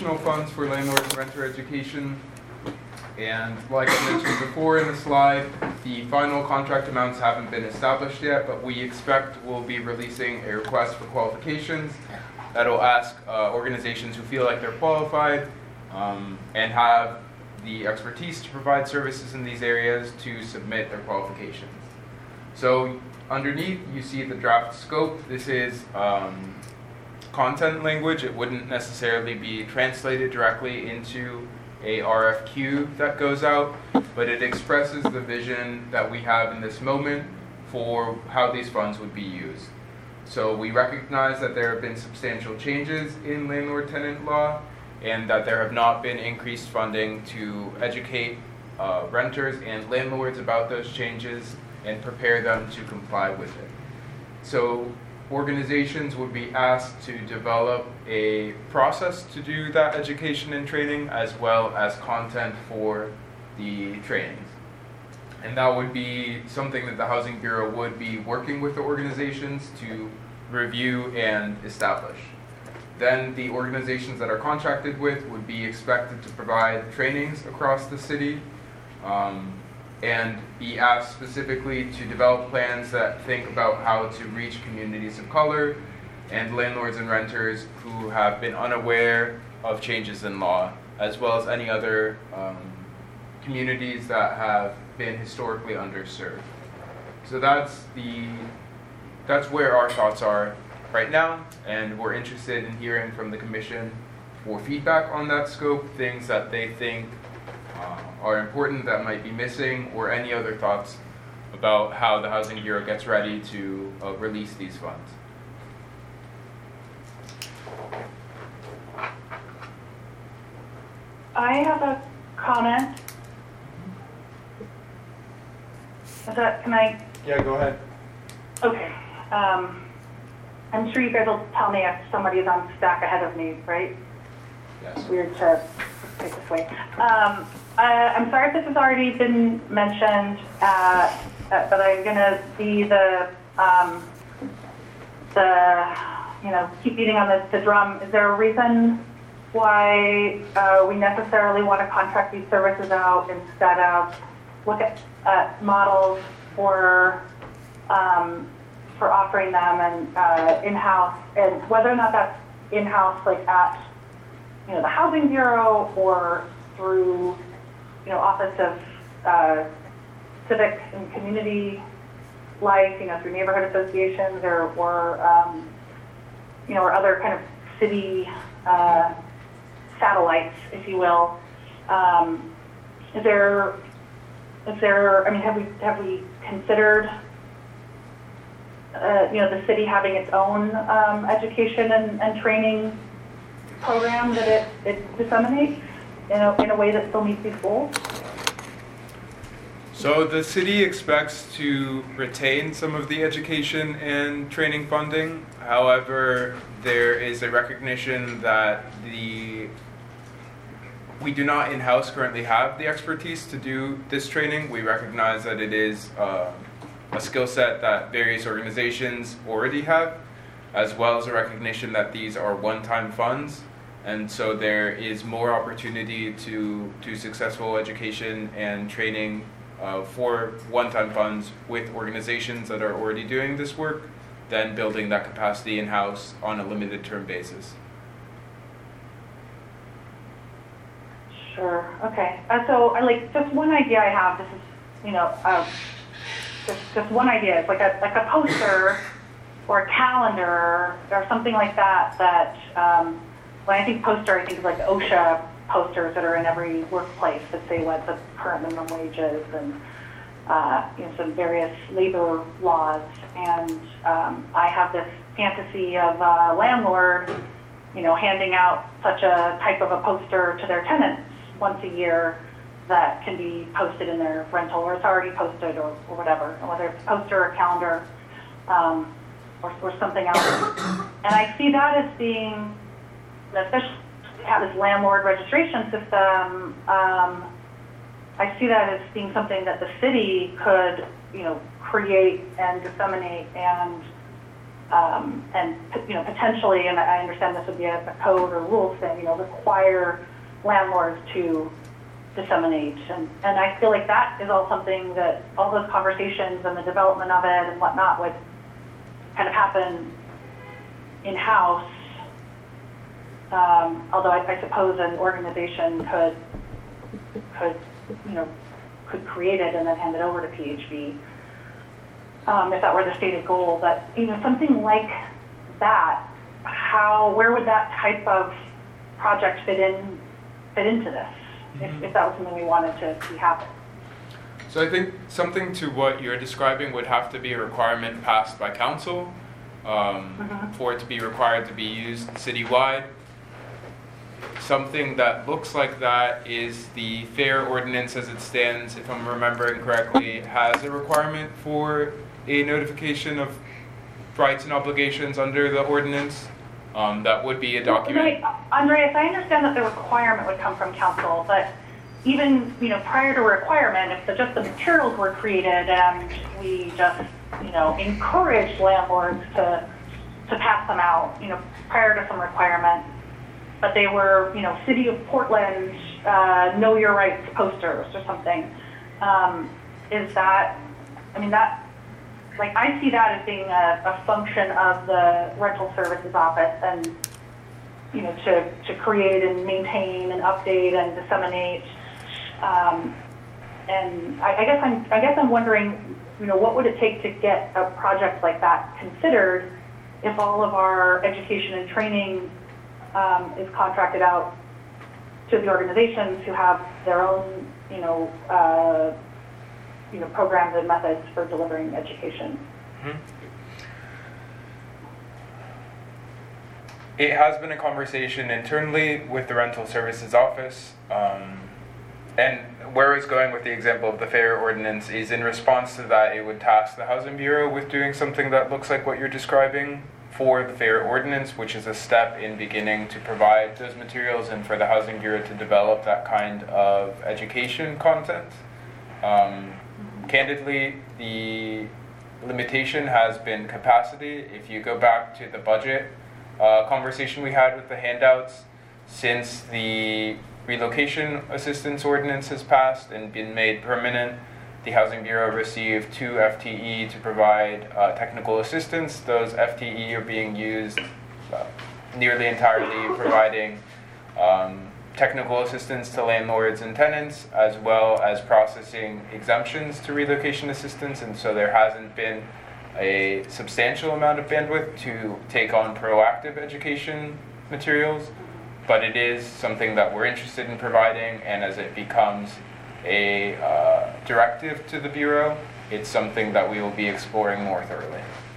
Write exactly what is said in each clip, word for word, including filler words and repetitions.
additional funds for landlord and renter education. And like I mentioned before in the slide, the final contract amounts haven't been established yet, but we expect we'll be releasing a request for qualifications that'll ask uh, organizations who feel like they're qualified um, and have the expertise to provide services in these areas to submit their qualifications. So underneath you see the draft scope. This is um, content language. It wouldn't necessarily be translated directly into a R F Q that goes out, but it expresses the vision that we have in this moment for how these funds would be used. So we recognize that there have been substantial changes in landlord-tenant law and that there have not been increased funding to educate uh, renters and landlords about those changes and prepare them to comply with it. So organizations would be asked to develop a process to do that education and training, as well as content for the trainings. And that would be something that the Housing Bureau would be working with the organizations to review and establish. Then the organizations that are contracted with would be expected to provide trainings across the city um, and be asked specifically to develop plans that think about how to reach communities of color and landlords and renters who have been unaware of changes in law, as well as any other um, communities that have been historically underserved. So that's the that's where our thoughts are right now, and we're interested in hearing from the Commission for feedback on that scope, things that they think uh, are important that might be missing, or any other thoughts about how the Housing Bureau gets ready to uh, release these funds. I have a comment. Is that, can I? Yeah, go ahead. Okay. Um, I'm sure you guys will tell me if somebody is on stack ahead of me, right? Yes. Weird to take this way. Um, I, I'm sorry if this has already been mentioned, uh, uh, but I'm going to be the, um, the, you know, keep beating on the, the drum. Is there a reason why uh, we necessarily want to contract these services out instead of look at uh, models for um, for offering them and uh, in-house, and whether or not that's in-house, like at you know the Housing Bureau or through you know Office of uh, Civic and Community Life, you know through neighborhood associations or or um, you know or other kind of city uh, satellites, if you will. Um, is there Is there, I mean, have we have we considered, uh, you know, the city having its own um, education and, and training program that it, it disseminates in a, in a way that still meets these goals? So the city expects to retain some of the education and training funding. However, there is a recognition that the we do not in-house currently have the expertise to do this training. We recognize that it is uh, a skill set that various organizations already have, as well as a recognition that these are one-time funds. And so there is more opportunity to do successful education and training uh, for one-time funds with organizations that are already doing this work than building that capacity in-house on a limited term basis. Sure. Okay. Uh, so, I like just one idea I have. This is, you know, uh, just just one idea. It's like a like a poster or a calendar or something like that. That um, when I think poster, I think of like OSHA posters that are in every workplace that say what the current minimum wage is and uh, you know some various labor laws. And um, I have this fantasy of a landlord, you know, handing out such a type of a poster to their tenants once a year that can be posted in their rental, or it's already posted, or, or whatever, whether it's a poster or a calendar, um, or, or something else. And I see that as being, especially to have this landlord registration system, um, I see that as being something that the city could, you know, create and disseminate and um, and, you know, potentially, and I understand this would be a, a code or rules thing, you know, require landlords to disseminate. And, and I feel like that is all something that all those conversations and the development of it and whatnot would kind of happen in-house. Um, although I, I suppose an organization could, could, you know, could create it and then hand it over to P H B, um, if that were the stated goal. But, you know, something like that, how, where would that type of project fit in, fit into this, mm-hmm. if, if that was something we wanted to see happen? So I think something to what you're describing would have to be a requirement passed by council um, mm-hmm. for it to be required to be used citywide. Something that looks like that is the fair ordinance as it stands, if I'm remembering correctly, has a requirement for a notification of rights and obligations under the ordinance. Um, that would be a document. Right. Andreas, I understand that the requirement would come from council, but even, you know, prior to a requirement, if the, just the materials were created and we just, you know, encouraged landlords to to pass them out, you know, prior to some requirement, but they were, you know, City of Portland, uh, Know Your Rights posters or something. Um, is that, I mean, that, like, I see that as being a, a function of the rental services office and, you know, to, to create and maintain and update and disseminate. Um, and I, I guess I'm, I guess I'm wondering, you know, what would it take to get a project like that considered if all of our education and training Um, is contracted out to the organizations who have their own, you know, uh, you know, programs and methods for delivering education. Mm-hmm. It has been a conversation internally with the rental services office, um, and where it's going with the example of the fair ordinance is in response to that, it would task the Housing Bureau with doing something that looks like what you're describing for the fair ordinance, which is a step in beginning to provide those materials and for the Housing Bureau to develop that kind of education content. Um, candidly, the limitation has been capacity. If you go back to the budget uh, conversation we had with the handouts, since the relocation assistance ordinance has passed and been made permanent, the Housing Bureau received two F T E to provide uh, technical assistance. Those F T E are being used uh, nearly entirely providing um, technical assistance to landlords and tenants, as well as processing exemptions to relocation assistance. And so there hasn't been a substantial amount of bandwidth to take on proactive education materials, but it is something that we're interested in providing, and as it becomes a uh, directive to the Bureau, it's something that we will be exploring more thoroughly.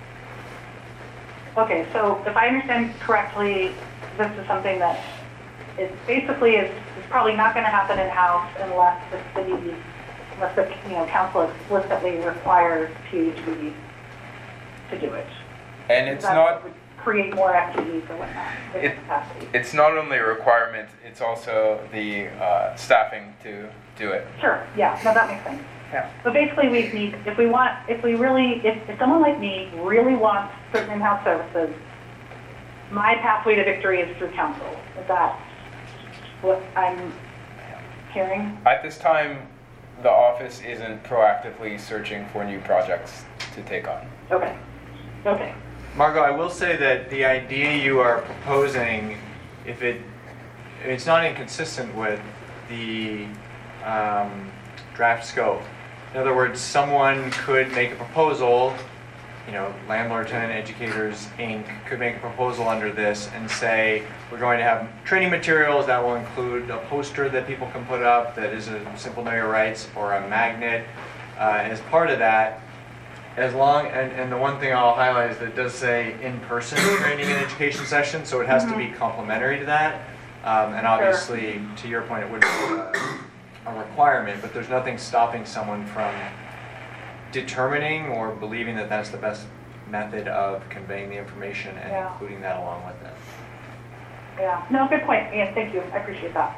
Okay, so if I understand correctly, this is something that it basically is, is probably not going to happen in-house unless the city, unless the, you know, council explicitly requires P H B to do it. And it's that not... would create more F T Es or whatnot, it, capacity. It's not only a requirement, it's also the uh, staffing to do it. Sure, yeah, no, that makes sense. Yeah. But basically we need, if we want, if we really, if, if someone like me really wants certain in-house services, my pathway to victory is through council. Is that what I'm hearing? At this time, the office isn't proactively searching for new projects to take on. Okay, okay. Margot, I will say that the idea you are proposing, if it, it's not inconsistent with the um, draft scope. In other words, someone could make a proposal, you know, Landlord Tenant Educators Incorporated could make a proposal under this and say, we're going to have training materials that will include a poster that people can put up that is a simple Know Your Rights or a magnet. Uh, as part of that, as long, and, and the one thing I'll highlight is that it does say in-person training and education session, so it has mm-hmm. to be complementary to that. Um, and obviously, sure. to your point, it wouldn't be a, a requirement, but there's nothing stopping someone from determining or believing that that's the best method of conveying the information and yeah. including that along with it. Yeah, no, good point, Ian, thank you, I appreciate that.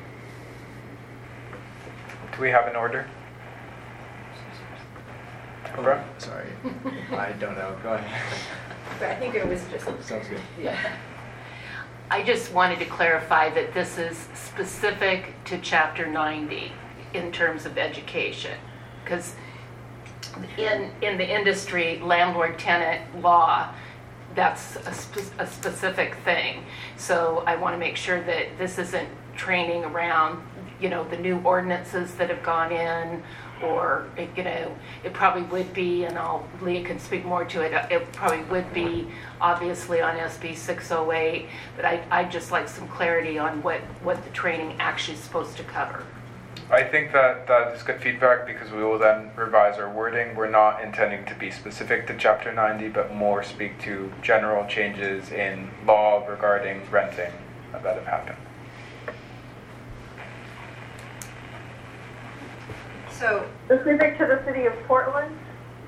Do we have an order? Barbara? Oh, sorry. I don't know. Go ahead. But I think it was just, Sounds good. yeah. I just wanted to clarify that this is specific to Chapter ninety in terms of education. Because in, in the industry, landlord-tenant law, that's a, spe- a specific thing. So I want to make sure that this isn't training around, you know, the new ordinances that have gone in, or, it, you know, it probably would be, and I'll, Leah can speak more to it, it probably would be obviously on S B six oh eight, but I, I'd just like some clarity on what, what the training actually is supposed to cover. I think that that is good feedback because we will then revise our wording. We're not intending to be specific to Chapter ninety, but more speak to general changes in law regarding renting that have happened. So, Specific to the city of Portland?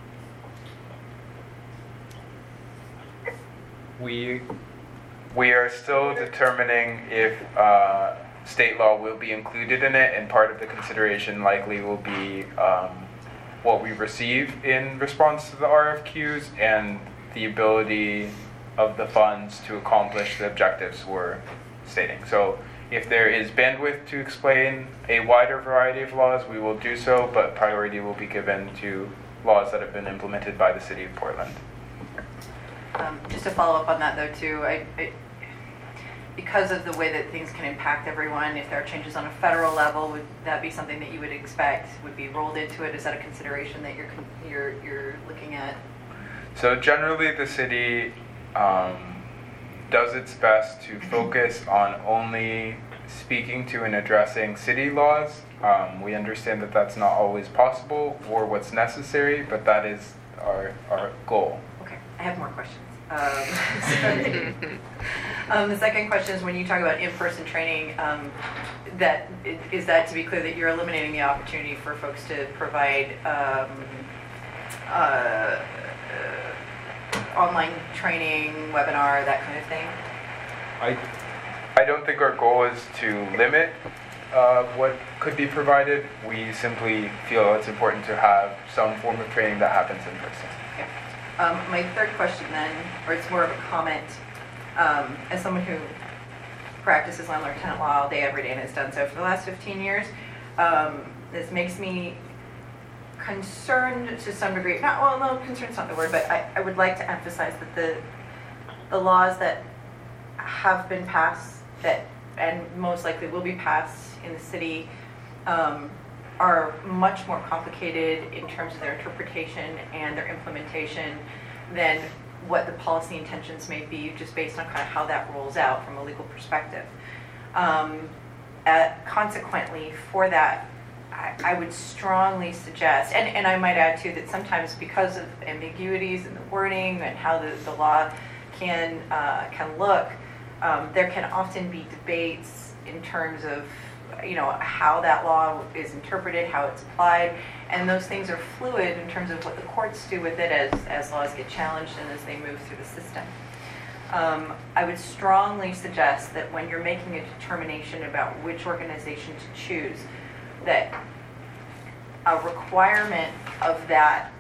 We we are still determining if uh, state law will be included in it, and part of the consideration likely will be um, what we receive in response to the R F Qs and the ability of the funds to accomplish the objectives we're stating. So if there is bandwidth to explain a wider variety of laws, we will do so, but priority will be given to laws that have been implemented by the city of Portland. um, just to follow up on that though too, I, I, because of the way that things can impact everyone, if there are changes on a federal level, would that be something that you would expect would be rolled into it? Is that a consideration that you're con- you're you're looking at? So generally the city um, does its best to focus on only speaking to and addressing city laws. Um, we understand that that's not always possible or what's necessary, but that is our, our goal. Okay, I have more questions. Um, so, um, the second question is when you talk about in-person training, um, that is that to be clear that you're eliminating the opportunity for folks to provide um, uh, uh, online training, webinar, that kind of thing? I, I don't think our goal is to limit uh, what could be provided. We simply feel it's important to have some form of training that happens in person. Okay. Um, my third question then, or it's more of a comment, um, as someone who practices landlord-tenant law all day, every day, and has done so for the last fifteen years, um, this makes me concerned to some degree. Not well, no, concerned's not the word, but I, I would like to emphasize that the the laws that have been passed, that and most likely will be passed in the city, um, are much more complicated in terms of their interpretation and their implementation than what the policy intentions may be, just based on kind of how that rolls out from a legal perspective. Um, uh, consequently, for that, I, I would strongly suggest, and, and I might add too, that sometimes because of ambiguities in the wording and how the, the law can, uh, can look, um, there can often be debates in terms of you know, how that law is interpreted, how it's applied, and those things are fluid in terms of what the courts do with it as, as laws get challenged and as they move through the system. Um, I would strongly suggest that when you're making a determination about which organization to choose, that a requirement of that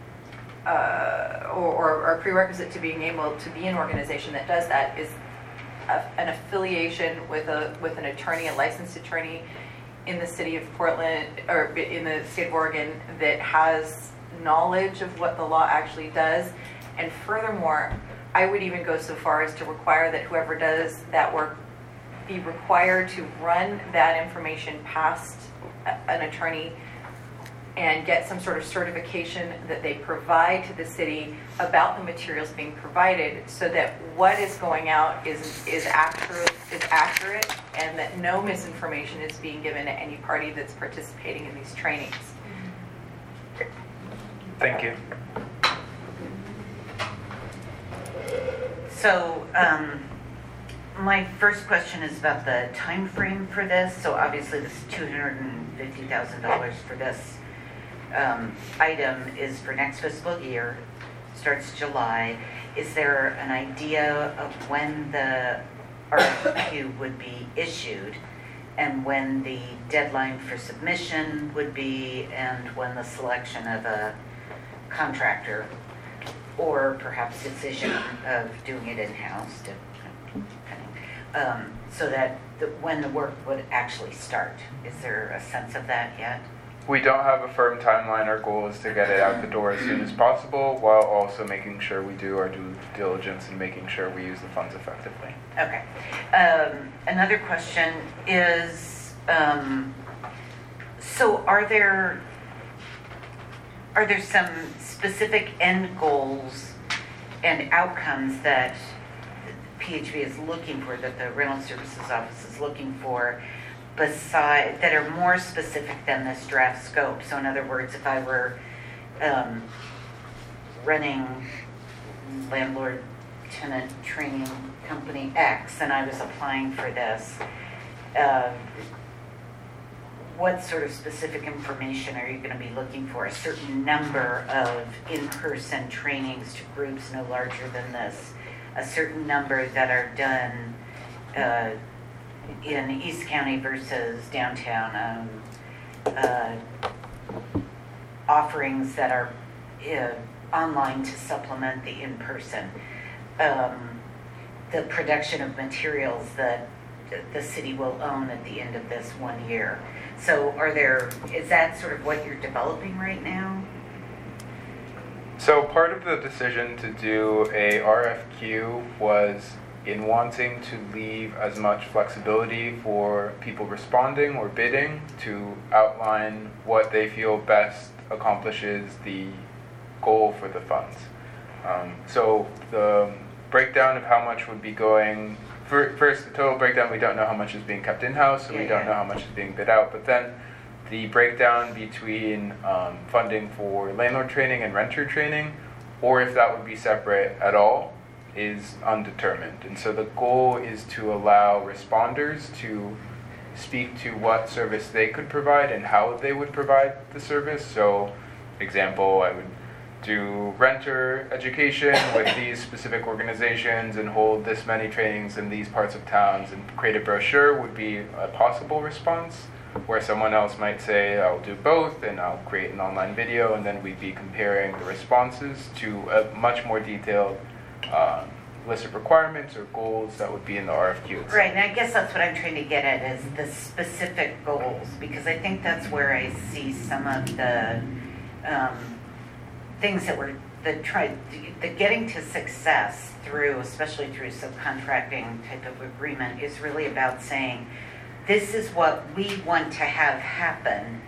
uh, or, or a prerequisite to being able to be an organization that does that is A, an affiliation with a with an attorney, a licensed attorney in the city of Portland or in the state of Oregon that has knowledge of what the law actually does. And furthermore, I would even go so far as to require that whoever does that work be required to run that information past a, an attorney and get some sort of certification that they provide to the city about the materials being provided, so that what is going out is is accurate, is accurate, and that no misinformation is being given to any party that's participating in these trainings. Thank you. So, um, my first question is about the time frame for this. So obviously this two hundred fifty thousand dollars for this um, item is for next fiscal year, starts July. Is there an idea of when the R F Q would be issued and when the deadline for submission would be and when the selection of a contractor, or perhaps decision of doing it in-house, to- um, so that the- when the work would actually start. Is there a sense of that yet? We don't have a firm timeline. Our goal is to get it out the door as soon as possible, while also making sure we do our due diligence and making sure we use the funds effectively. Okay. Um, another question is, um, so are there are there some specific end goals and outcomes that P H B is looking for, that the Rental Services Office is looking for, beside that are more specific than this draft scope? So in other words, if I were um, running landlord tenant training company X and I was applying for this, uh, what sort of specific information are you going to be looking for? A certain number of in-person trainings to groups no larger than this, a certain number that are done uh, in East County versus downtown, um, uh, offerings that are uh, online to supplement the in-person, um, the production of materials that the city will own at the end of this one year. So are there, is that sort of what you're developing right now? So part of the decision to do a R F Q was in wanting to leave as much flexibility for people responding or bidding to outline what they feel best accomplishes the goal for the funds. Um, so the breakdown of how much would be going, for, first the total breakdown, we don't know how much is being kept in-house, so Yeah, we don't yeah. know how much is being bid out, but then the breakdown between um, funding for landlord training and renter training, or if that would be separate at all, is undetermined. And so the goal is to allow responders to speak to what service they could provide and how they would provide the service. So, example, I would do renter education with these specific organizations and hold this many trainings in these parts of towns and create a brochure would be a possible response, where someone else might say, I'll do both and I'll create an online video, and then we'd be comparing the responses to a much more detailed uh, list of requirements or goals that would be in the R F Q itself. Right, and I guess that's what I'm trying to get at, is the specific goals, because I think that's where I see some of the um, things that we're, the try, the getting to success through, especially through subcontracting type of agreement, is really about saying, this is what we want to have happen.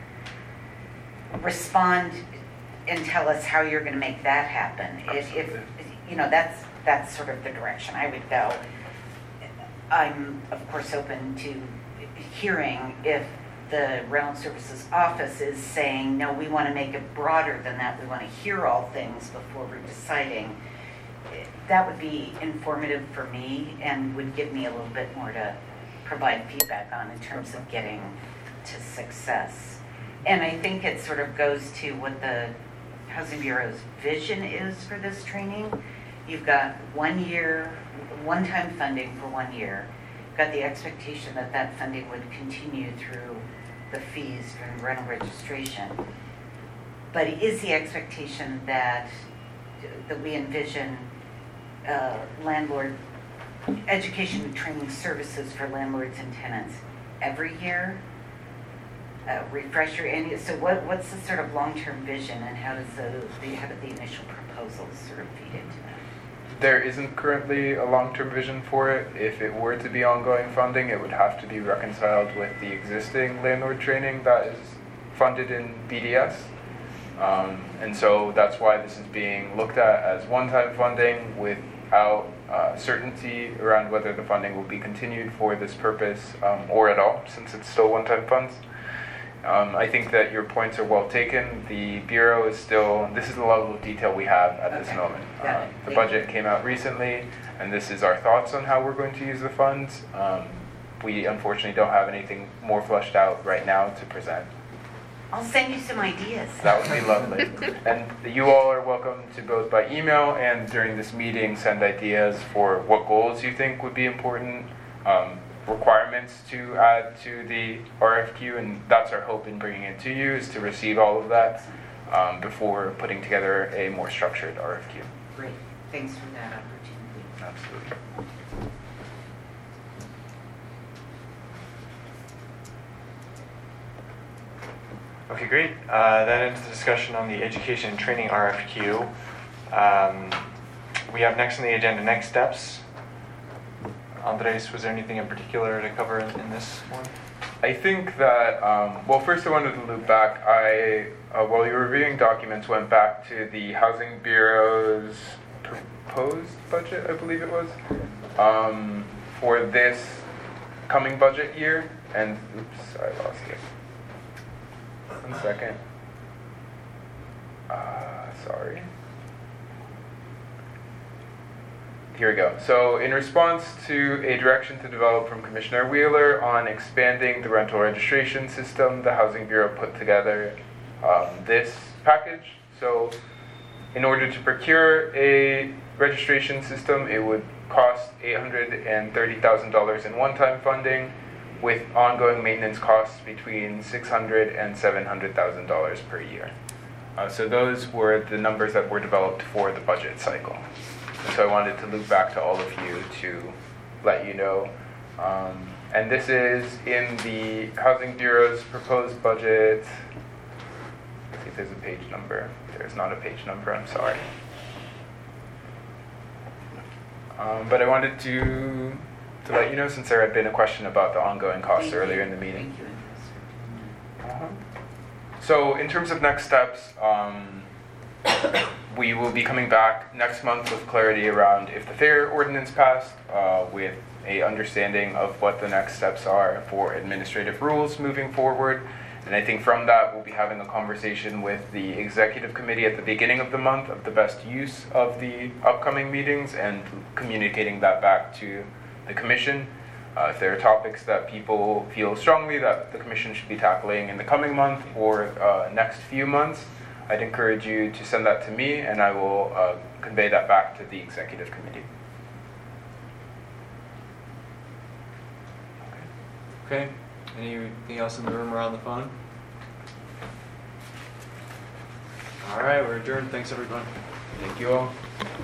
Respond and tell us how you're going to make that happen. If, if you know, that's that's sort of the direction I would go. I'm of course open to hearing if the Rental Services Office is saying, no, we want to make it broader than that. We want to hear all things before we're deciding. That would be informative for me and would give me a little bit more to provide feedback on in terms of getting to success. And I think it sort of goes to what the Housing Bureau's vision is for this training. You've got one year, one-time funding for one year. You've got the expectation that that funding would continue through the fees from rental registration. But is the expectation that, that we envision uh, landlord education and training services for landlords and tenants every year? Uh, refresher, and so what, what's the sort of long-term vision, and how does the, the how do the initial proposals sort of feed into that? There isn't currently a long-term vision for it. If it were to be ongoing funding, it would have to be reconciled with the existing landlord training that is funded in B D S. Um, and so that's why this is being looked at as one-time funding without uh, certainty around whether the funding will be continued for this purpose um, or at all, since it's still one-time funds. Um, I think that your points are well taken. The Bureau is still, this is the level of detail we have at this Okay. moment. Got Uh, it. the Thank budget came out recently, and this is our thoughts on how we're going to use the funds. Um, we unfortunately don't have anything more fleshed out right now to present. I'll send you some ideas. That would be lovely. And you all are welcome to both by email and during this meeting send ideas for what goals you think would be important, um, requirements to add to the R F Q, and that's our hope in bringing it to you, is to receive all of that. um, before putting together a more structured R F Q. Great, thanks for that opportunity. Absolutely. Okay, great. Uh, that ends the discussion on the education and training R F Q. Um, we have next on the agenda, next steps. Andres, was there anything in particular to cover in, in this one? I think that, um, well, first I wanted to loop back. I, uh, while you were reviewing documents, went back to the Housing Bureau's proposed budget, I believe it was, um, for this coming budget year. And, oops, I lost it. One second. Uh, sorry. Here we go. So in response to a direction to develop from Commissioner Wheeler on expanding the rental registration system, the Housing Bureau put together um, this package. So in order to procure a registration system, it would cost eight hundred thirty thousand dollars in one-time funding, with ongoing maintenance costs between six hundred thousand dollars and seven hundred thousand dollars per year. Uh, so those were the numbers that were developed for the budget cycle. And so I wanted to loop back to all of you to let you know. Um, and this is in the Housing Bureau's proposed budget. Let's see if there's a page number. There's not a page number, I'm sorry. Um, but I wanted to to let you know, since there had been a question about the ongoing costs Thank earlier you. in the meeting. Thank you, Andres, for doing that. Uh-huh. So in terms of next steps, um, we will be coming back next month with clarity around if the fair ordinance passed, uh, with a understanding of what the next steps are for administrative rules moving forward. And I think from that, we'll be having a conversation with the executive committee at the beginning of the month of the best use of the upcoming meetings and communicating that back to the commission. Uh, if there are topics that people feel strongly that the commission should be tackling in the coming month or uh, next few months, I'd encourage you to send that to me, and I will uh, convey that back to the executive committee. Okay. Anything else in the room or on the phone? All right, we're adjourned. Thanks, everyone. Thank you all.